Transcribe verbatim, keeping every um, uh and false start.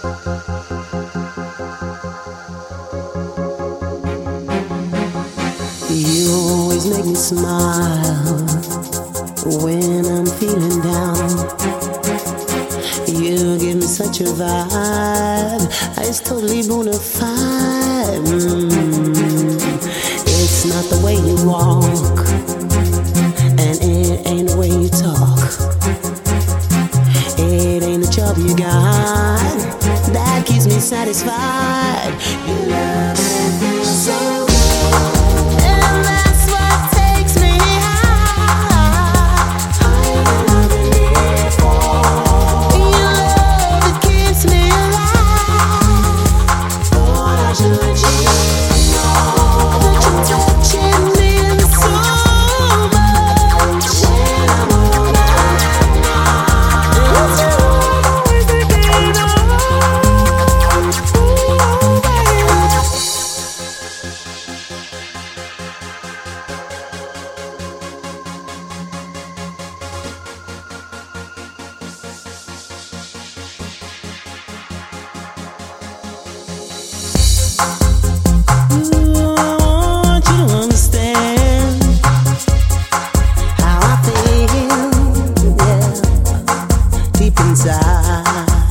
You always make me smile when I'm feeling down. You give me such a vibe, it's totally bona fide. Mm. It's not the way you walk, and it ain't the way you talk. It ain't the job you got that keeps me satisfied. Your love feels so good. Inside